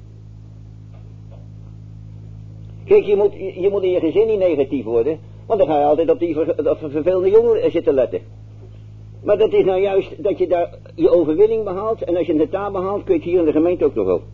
Kijk, je moet, je, je moet in je gezin niet negatief worden, want dan ga je altijd op die ver, op vervelende jongen zitten letten. Maar dat is nou juist dat je daar je overwinning behaalt, en als je het daar behaalt, kun je het hier in de gemeente ook nog wel.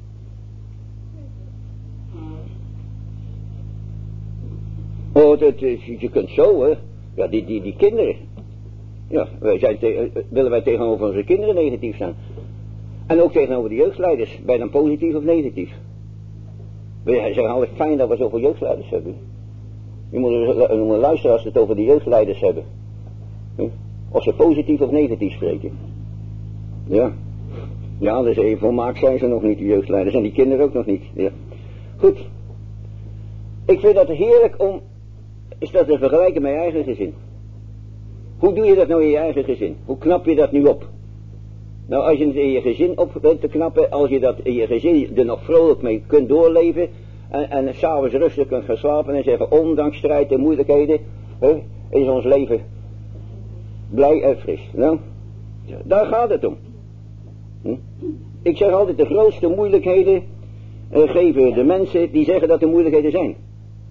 Oh, dat is, je kunt zo, hè. Ja, die, die, die kinderen. Ja, wij zijn te, willen wij tegenover onze kinderen negatief zijn. En ook tegenover de jeugdleiders, ben je dan positief of negatief? Wij zeggen altijd fijn dat we zoveel jeugdleiders hebben. Je moet er luisteren als we het over de jeugdleiders hebben. Of ze positief of negatief spreken. Ja. Ja, dus even volmaakt zijn ze nog niet, de jeugdleiders. En die kinderen ook nog niet. Ja. Goed. Ik vind dat heerlijk om, is dat te vergelijken met je eigen gezin. Hoe doe je dat nou in je eigen gezin? Hoe knap je dat nu op? Nou, als je het in je gezin op bent te knappen, als je dat in je gezin er nog vrolijk mee kunt doorleven, en, en s'avonds rustig kunt gaan slapen en zeggen, ondanks strijd en moeilijkheden, hè, is ons leven blij en fris. Nou, daar gaat het om. Hm? Ik zeg altijd, de grootste moeilijkheden uh, geven de mensen die zeggen dat er moeilijkheden zijn.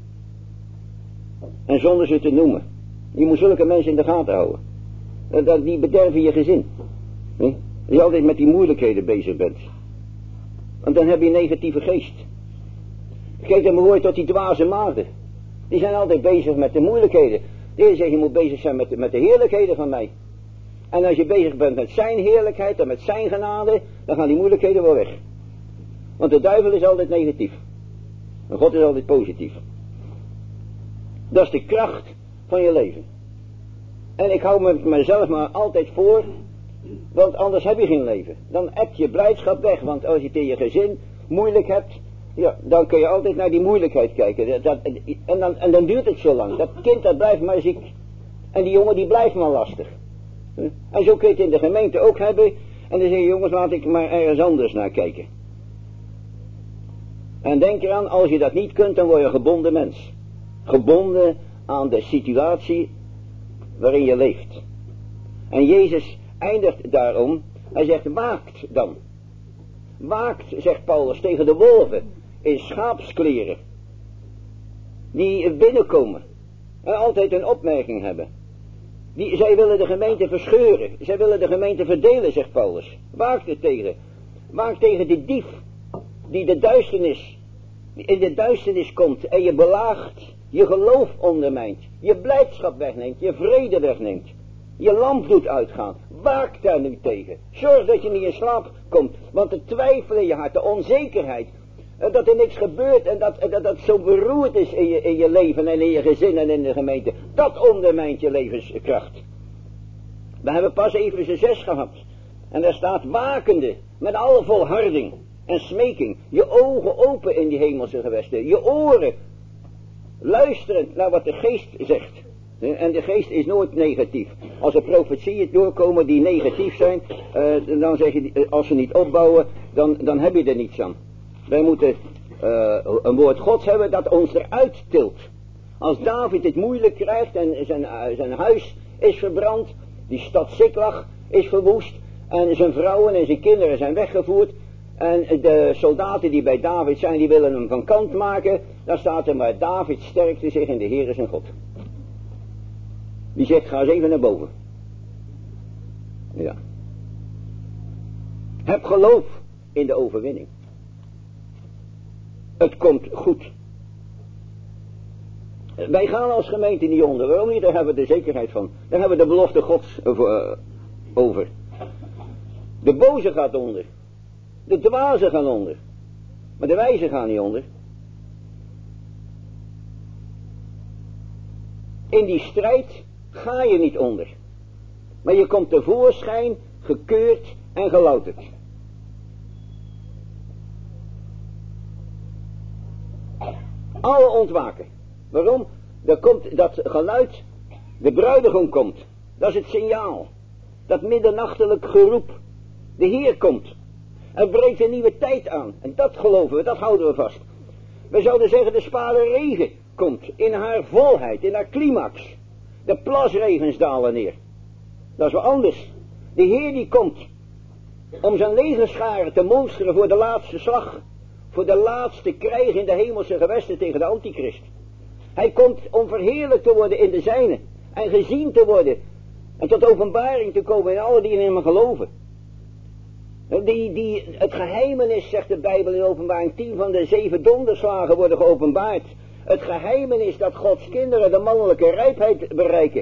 En zonder ze te noemen. Je moet zulke mensen in de gaten houden. Dat, die bederven je gezin. Nee? Als je altijd met die moeilijkheden bezig bent. Want dan heb je een negatieve geest. Kijk dan maar hoor tot die dwaze maagden. Die zijn altijd bezig met de moeilijkheden. De Heer zegt je moet bezig zijn met de, met de heerlijkheden van mij. En als je bezig bent met zijn heerlijkheid en met zijn genade, dan gaan die moeilijkheden wel weg. Want de duivel is altijd negatief. En God is altijd positief. Dat is de kracht van je leven. En ik hou me mezelf maar altijd voor, want anders heb je geen leven. Dan heb je blijdschap weg, want als je het in je gezin moeilijk hebt, ja, dan kun je altijd naar die moeilijkheid kijken. Dat, dat, en, dan, en dan duurt het zo lang. Dat kind dat blijft maar ziek. En die jongen die blijft maar lastig. En zo kun je het in de gemeente ook hebben. En dan zeg je jongens laat ik maar ergens anders naar kijken. En denk eraan, als je dat niet kunt, dan word je een gebonden mens. Gebonden aan de situatie waarin je leeft. En Jezus eindigt daarom, hij zegt waakt dan. Waakt, zegt Paulus, tegen de wolven in schaapskleren. Die binnenkomen en altijd een opmerking hebben. Die, zij willen de gemeente verscheuren. Zij willen de gemeente verdelen, zegt Paulus. Waakt er tegen. Waakt tegen de dief die de duisternis, die in de duisternis komt en je belaagt, je geloof ondermijnt, je blijdschap wegneemt, je vrede wegneemt, je lamp doet uitgaan. Waak daar nu tegen. Zorg dat je niet in slaap komt, want de twijfel in je hart, de onzekerheid, dat er niks gebeurt en dat, dat dat zo beroerd is in je, in je leven en in je gezin en in de gemeente, dat ondermijnt je levenskracht. We hebben pas Efeze zes gehad en daar staat wakende met alle volharding en smeking, je ogen open in die hemelse gewesten, je oren luisterend naar wat de geest zegt. En de geest is nooit negatief. Als er profetieën doorkomen die negatief zijn, uh, dan zeg je, als ze niet opbouwen, dan, dan heb je er niets aan. Wij moeten uh, een woord Gods hebben dat ons eruit tilt. Als David het moeilijk krijgt en zijn, uh, zijn huis is verbrand, die stad Siklag is verwoest en zijn vrouwen en zijn kinderen zijn weggevoerd en de soldaten die bij David zijn, die willen hem van kant maken, dan staat er maar David sterkte zich in de Heer zijn God. Die zegt ga eens even naar boven. Ja. Heb geloof in de overwinning. Het komt goed. Wij gaan als gemeente niet onder. Waarom niet? Daar hebben we de zekerheid van. Daar hebben we de belofte Gods over. De boze gaat onder. De dwazen gaan onder. Maar de wijzen gaan niet onder. In die strijd ga je niet onder. Maar je komt tevoorschijn gekeurd en gelouterd. Alle ontwaken. Waarom? Er komt dat geluid, de bruidegom komt. Dat is het signaal. Dat middernachtelijk geroep. De Heer komt. Er breekt een nieuwe tijd aan. En dat geloven we, dat houden we vast. We zouden zeggen de spare regen komt in haar volheid, in haar climax. De plasregens dalen neer. Dat is wel anders. De Heer die komt om zijn legerscharen te monsteren voor de laatste slag. Voor de laatste krijg in de hemelse gewesten tegen de antichrist. Hij komt om verheerlijkt te worden in de zijne. En gezien te worden. En tot openbaring te komen in alle die in hem geloven. Die, die, het geheimenis, zegt de Bijbel in openbaring tien, van de zeven donderslagen worden geopenbaard. Het geheimenis dat Gods kinderen de mannelijke rijpheid bereiken.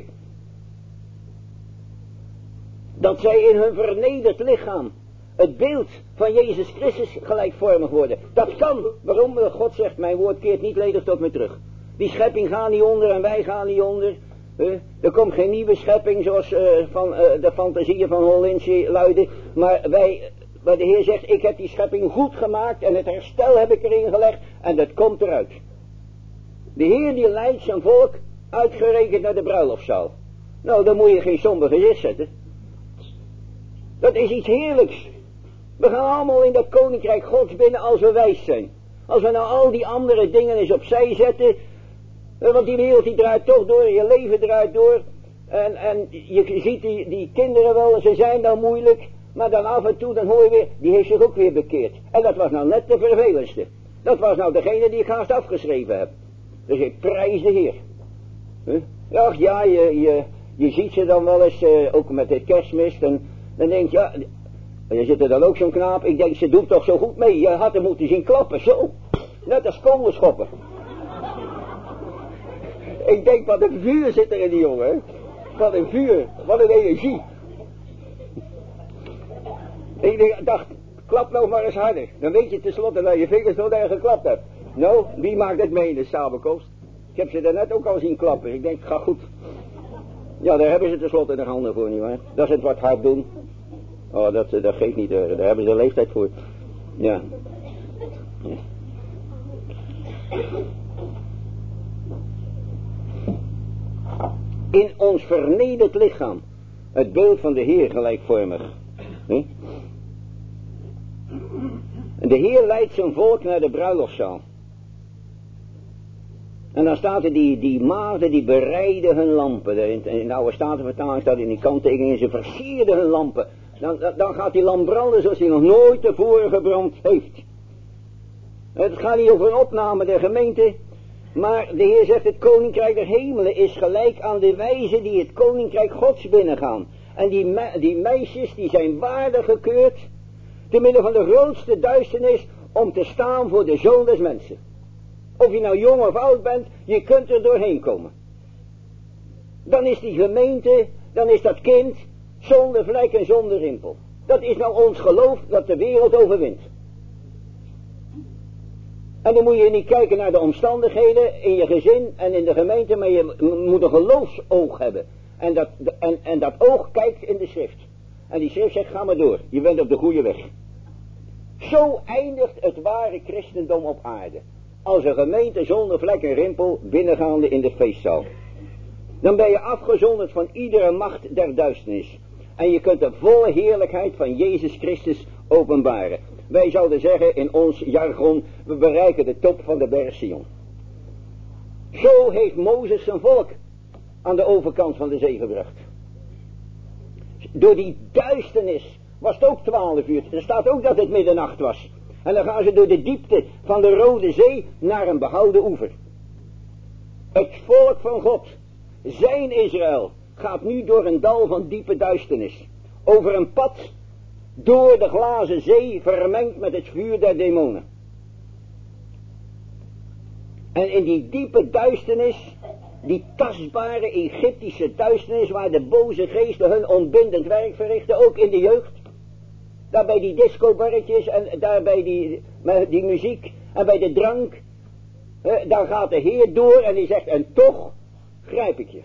Dat zij in hun vernederd lichaam het beeld van Jezus Christus gelijkvormig worden. Dat kan. Waarom? God zegt, mijn woord keert niet ledig tot me terug. Die schepping gaat niet onder en wij gaan niet onder. Uh, er komt geen nieuwe schepping zoals uh, van uh, de fantasieën van Hollindsche luiden. Maar wij, maar de Heer zegt, ik heb die schepping goed gemaakt en het herstel heb ik erin gelegd en dat komt eruit. De Heer die leidt zijn volk uitgerekend naar de bruiloftszaal. Nou, dan moet je geen somber gezicht zetten. Dat is iets heerlijks. We gaan allemaal in dat koninkrijk Gods binnen als we wijs zijn. Als we nou al die andere dingen eens opzij zetten. Want die wereld die draait toch door, je leven draait door. En, en je ziet die, die kinderen wel, ze zijn nou moeilijk. Maar dan af en toe, dan hoor je weer, die heeft zich ook weer bekeerd. En dat was nou net de vervelendste. Dat was nou degene die ik haast afgeschreven heb. Dus ik prijs de Heer. Huh? Ja, ja, je, je, je ziet ze dan wel eens, uh, ook met de kerstmis, dan, dan denk je, ja, je zit er dan ook zo'n knaap, ik denk, ze doet toch zo goed mee, je had hem moeten zien klappen, zo, net als kolenschoppen. Ik denk, wat een vuur zit er in die jongen, hè? Wat een vuur, wat een energie. Ik denk, dacht, klap nou maar eens harder, dan weet je tenslotte dat je vingers nog ergens geklapt hebt. Nou, wie maakt het mee in de samenkomst? Ik heb ze daarnet ook al zien klappen, ik denk, ga goed. Ja, daar hebben ze tenslotte de handen voor, nietwaar? Dat is het wat hard doen. Oh, dat, dat geeft niet, daar hebben ze leeftijd voor. Ja. Ja. In ons vernederd lichaam, het beeld van de Heer gelijkvormig. Hm? De Heer leidt zijn volk naar de bruiloftszaal. En dan staat er die, die maagden die bereiden hun lampen. In, in de oude Statenvertaling staat in die kanttekeningen, ze versierden hun lampen. Dan, dan gaat die lamp branden zoals hij nog nooit tevoren gebrand heeft. Het gaat niet over een opname der gemeente. Maar de Heer zegt, het koninkrijk der hemelen is gelijk aan de wijzen die het koninkrijk Gods binnengaan. En die, me, die meisjes die zijn waardig gekeurd, te midden van de grootste duisternis, om te staan voor de Zoon des Mensen. Of je nou jong of oud bent, je kunt er doorheen komen. Dan is die gemeente, dan is dat kind, zonder vlek en zonder rimpel. Dat is nou ons geloof dat de wereld overwint. En dan moet je niet kijken naar de omstandigheden in je gezin en in de gemeente, maar je moet een geloofsoog hebben. En dat, en, en dat oog kijkt in de schrift. En die schrift zegt, ga maar door, je bent op de goede weg. Zo eindigt het ware christendom op aarde. Als een gemeente zonder vlek en rimpel binnengaande in de feestzaal. Dan ben je afgezonderd van iedere macht der duisternis. En je kunt de volle heerlijkheid van Jezus Christus openbaren. Wij zouden zeggen in ons jargon, we bereiken de top van de berg Sion. Zo heeft Mozes zijn volk aan de overkant van de zee gebracht. Door die duisternis was het ook twaalf uur. Er staat ook dat het middernacht was. En dan gaan ze door de diepte van de Rode Zee naar een behouden oever. Het volk van God, zijn Israël, gaat nu door een dal van diepe duisternis. Over een pad door de glazen zee vermengd met het vuur der demonen. En in die diepe duisternis, die tastbare Egyptische duisternis waar de boze geesten hun ontbindend werk verrichten, ook in de jeugd. Daar bij die discobarretjes en daar bij die, die muziek en bij de drank. Eh, daar gaat de Heer door en die zegt, en toch grijp ik je.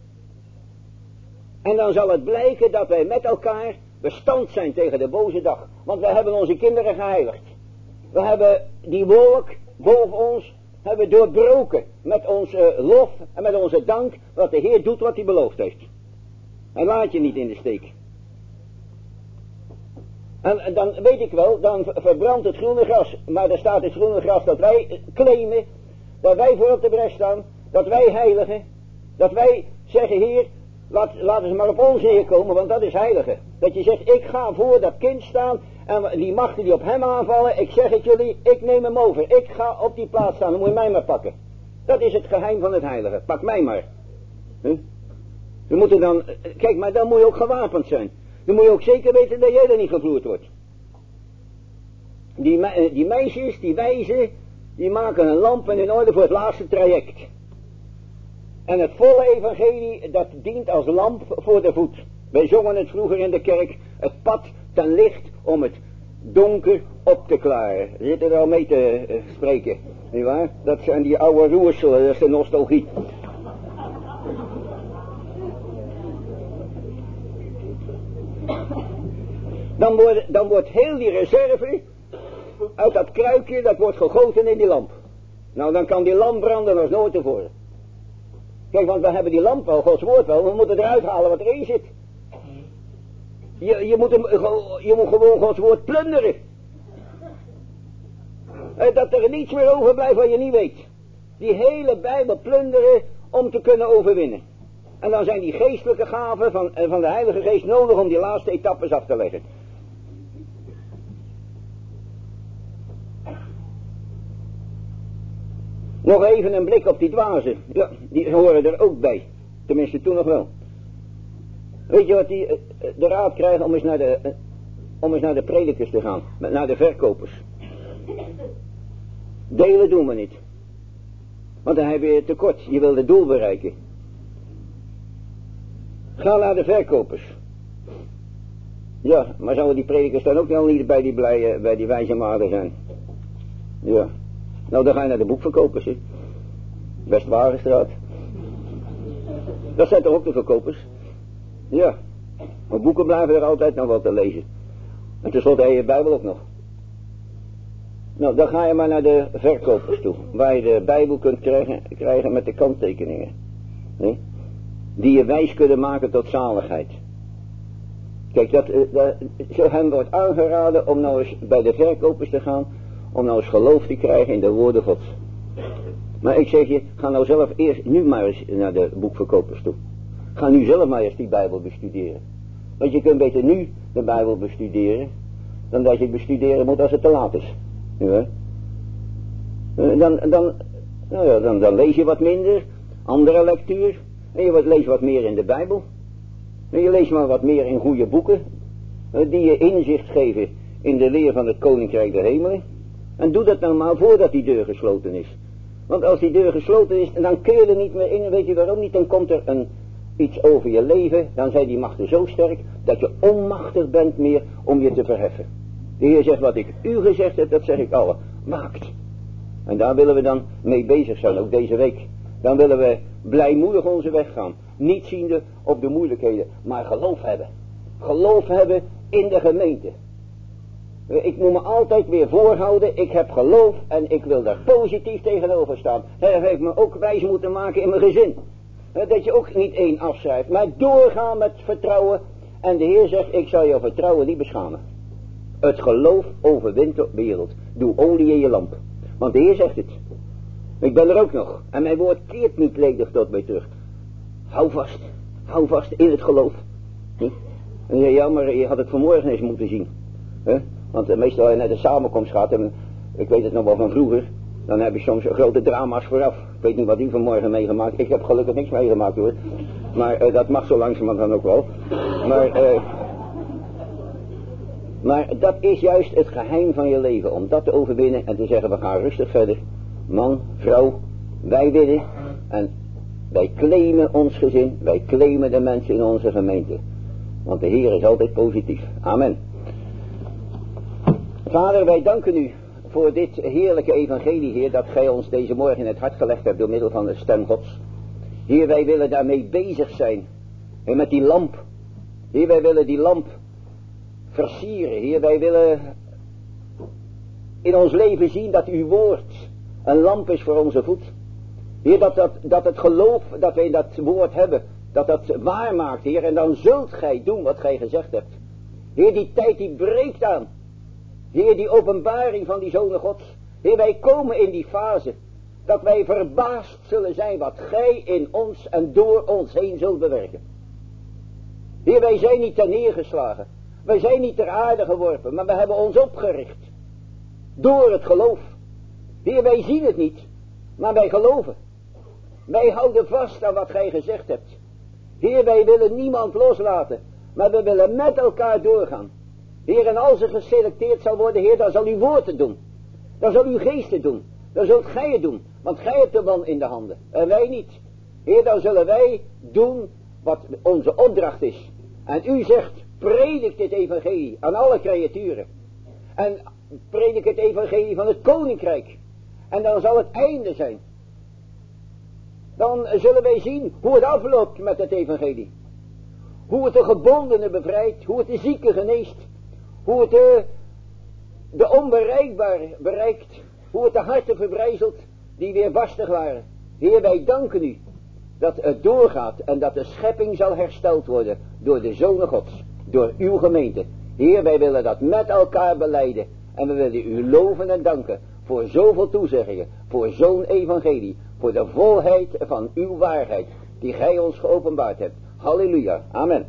En dan zal het blijken dat wij met elkaar bestand zijn tegen de boze dag. Want wij hebben onze kinderen geheiligd. We hebben die wolk boven ons hebben doorbroken met onze lof en met onze dank, wat de Heer doet wat hij beloofd heeft. Hij laat je niet in de steek. En, en dan weet ik wel, dan verbrandt het groene gras. Maar er staat het groene gras dat wij claimen, dat wij voor op de bres staan, dat wij heiligen, dat wij zeggen, Heer, laat, laten ze maar op ons neerkomen, want dat is heilige. Dat je zegt, ik ga voor dat kind staan en die machten die op hem aanvallen, ik zeg het jullie, ik neem hem over. Ik ga op die plaats staan, dan moet je mij maar pakken. Dat is het geheim van het heilige. Pak mij maar. Huh? We moeten dan, kijk, maar dan moet je ook gewapend zijn. Dan moet je ook zeker weten dat jij er niet gevloerd wordt. Die, me, die meisjes, die wijzen, die maken een lamp in orde voor het laatste traject. En het volle evangelie, dat dient als lamp voor de voet. Wij zongen het vroeger in de kerk, het pad ten licht om het donker op te klaren. Je zit er al mee te uh, spreken, nietwaar? Dat zijn die oude roerselen, dat is de nostalgie. Dan wordt, dan wordt heel die reserve uit dat kruikje, dat wordt gegoten in die lamp. Nou, dan kan die lamp branden als nooit tevoren. Kijk, want we hebben die lamp wel, Gods woord wel, we moeten eruit halen wat erin zit. Je, je, moet, hem, je moet gewoon Gods woord plunderen. Dat er niets meer overblijft wat je niet weet. Die hele Bijbel plunderen om te kunnen overwinnen. En dan zijn die geestelijke gaven van, van de Heilige Geest nodig om die laatste etappes af te leggen. Nog even een blik op die dwazen. Ja, die horen er ook bij. Tenminste, toen nog wel. Weet je wat die de raad krijgen om eens naar de, om eens naar de predikers te gaan. Naar de verkopers. Delen doen we niet. Want dan heb je tekort. Je wil het doel bereiken. Ga naar de verkopers. Ja, maar zouden die predikers dan ook wel niet bij die, blije, bij die wijze maden zijn? Ja. Nou, dan ga je naar de boekverkopers, hè. Westwagenstraat. Dat zijn toch ook de verkopers? Ja. Maar boeken blijven er altijd nog wel te lezen. En tenslotte heb je je Bijbel ook nog. Nou, dan ga je maar naar de verkopers toe. Waar je de Bijbel kunt krijgen, krijgen met de kanttekeningen. Nee? Die je wijs kunnen maken tot zaligheid. Kijk, dat, dat, zo hem wordt aangeraden om nou eens bij de verkopers te gaan. Om nou eens geloof te krijgen in de woorden Gods. Maar ik zeg je, ga nou zelf eerst nu maar eens naar de boekverkopers toe. Ga nu zelf maar eens die Bijbel bestuderen. Want je kunt beter nu de Bijbel bestuderen. Dan dat je het bestuderen moet als het te laat is. Ja. Dan, dan, nou ja, dan, dan lees je wat minder. Andere lectuur. En je leest wat meer in de Bijbel. En je leest maar wat meer in goede boeken. Die je inzicht geven in de leer van het Koninkrijk der Hemelen. En doe dat nou maar voordat die deur gesloten is. Want als die deur gesloten is, dan kun je er niet meer in. En weet je waarom niet? Dan komt er een, iets over je leven. Dan zijn die machten zo sterk dat je onmachtig bent meer om je te verheffen. De Heer zegt, wat ik u gezegd heb, dat zeg ik alle. Maakt. En daar willen we dan mee bezig zijn, ook deze week. Dan willen we blijmoedig onze weg gaan. Niet ziende op de moeilijkheden, maar geloof hebben. Geloof hebben in de gemeente. Ik moet me altijd weer voorhouden, ik heb geloof en ik wil daar positief tegenover staan. Dat heeft me ook wijs moeten maken in mijn gezin. Dat je ook niet één afschrijft, maar doorgaan met vertrouwen. En de Heer zegt, ik zal jouw vertrouwen niet beschamen. Het geloof overwint de wereld. Doe olie in je lamp. Want de Heer zegt het. Ik ben er ook nog. En mijn woord keert niet ledig tot mij terug. Hou vast. Hou vast in het geloof. Hm? En je, ja, maar je had het vanmorgen eens moeten zien. Huh? Want uh, meestal als je naar de samenkomst gaat, en ik weet het nog wel van vroeger, dan heb je soms grote drama's vooraf. Ik weet niet wat u vanmorgen meegemaakt. Ik heb gelukkig niks meegemaakt hoor. Maar uh, dat mag zo langzamerhand dan ook wel. Maar, uh, maar dat is juist het geheim van je leven. Om dat te overwinnen en te zeggen, we gaan rustig verder. Man, vrouw, wij willen. En wij claimen ons gezin. Wij claimen de mensen in onze gemeente. Want de Heer is altijd positief. Amen. Vader, wij danken u voor dit heerlijke evangelie, Heer, dat gij ons deze morgen in het hart gelegd hebt door middel van de stem Gods. Heer, wij willen daarmee bezig zijn. En met die lamp. Heer, wij willen die lamp versieren. Heer, wij willen in ons leven zien dat uw woord een lamp is voor onze voet. Heer, dat, dat, dat het geloof dat wij dat woord hebben, dat dat waar maakt, Heer. En dan zult gij doen wat gij gezegd hebt. Heer, die tijd die breekt aan. Heer, die openbaring van die Zonen Gods. Heer, wij komen in die fase dat wij verbaasd zullen zijn wat gij in ons en door ons heen zult bewerken. Heer, wij zijn niet ter neergeslagen. Wij zijn niet ter aarde geworpen, maar we hebben ons opgericht. Door het geloof. Heer, wij zien het niet, maar wij geloven. Wij houden vast aan wat gij gezegd hebt. Heer, wij willen niemand loslaten, maar we willen met elkaar doorgaan. Heer, en als er geselecteerd zal worden, Heer, dan zal uw woord het doen. Dan zal uw geest het doen. Dan zult gij het doen, want gij hebt de man in de handen. En wij niet. Heer, dan zullen wij doen wat onze opdracht is. En u zegt, predik dit evangelie aan alle creaturen. En predik het evangelie van het koninkrijk. En dan zal het einde zijn. Dan zullen wij zien hoe het afloopt met het evangelie. Hoe het de gebondenen bevrijdt, hoe het de zieken geneest. Hoe het de, de onbereikbare bereikt. Hoe het de harten verbrijzelt die weer barstig waren. Heer, wij danken u dat het doorgaat en dat de schepping zal hersteld worden door de Zonen Gods, door uw gemeente. Heer, wij willen dat met elkaar belijden en we willen u loven en danken voor zoveel toezeggingen, voor zo'n evangelie, voor de volheid van uw waarheid die gij ons geopenbaard hebt. Halleluja, amen.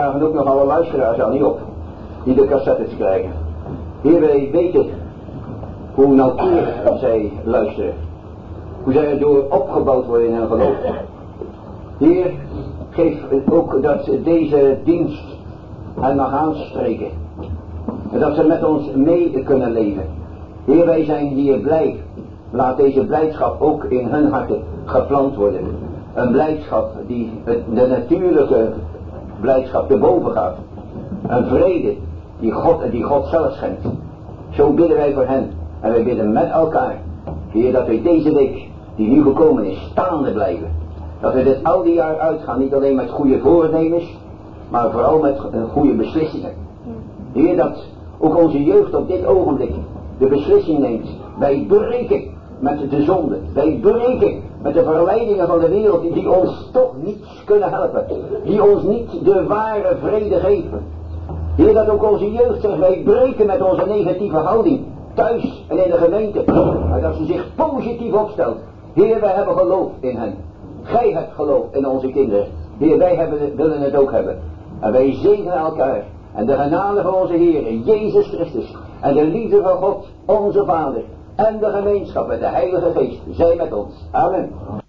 vragen ook nog alle luisteraars aan niet op, die de cassettes krijgen. Heer, wij weten hoe nauwkeurig zij luisteren. Hoe zij erdoor opgebouwd worden in hun geloof. Heer, geef ook dat deze dienst hen mag aanspreken. En dat ze met ons mee kunnen leven. Heer, wij zijn hier blij. Laat deze blijdschap ook in hun harten geplant worden. Een blijdschap die de natuurlijke blijdschap te boven gaat. Een vrede die God, die God zelf schenkt. Zo bidden wij voor hen. En wij bidden met elkaar. Heer, dat wij deze week die nu gekomen is staande blijven. Dat we dit oude jaar uitgaan. Niet alleen met goede voornemens. Maar vooral met goede beslissingen. Heer, dat ook onze jeugd op dit ogenblik de beslissing neemt. Wij breken met de zonde. Wij breken met de verleidingen van de wereld die ons toch niets kunnen helpen. Die ons niet de ware vrede geven. Heer, dat ook onze jeugd zegt, wij breken met onze negatieve houding. Thuis en in de gemeente. Maar dat ze zich positief opstelt. Heer, wij hebben geloof in hen. Gij hebt geloof in onze kinderen. Heer, wij hebben, willen het ook hebben. En wij zegenen elkaar. En de genade van onze Heer, Jezus Christus. En de liefde van God, onze Vader. En de gemeenschap met de Heilige Geest. Zij met ons. Amen.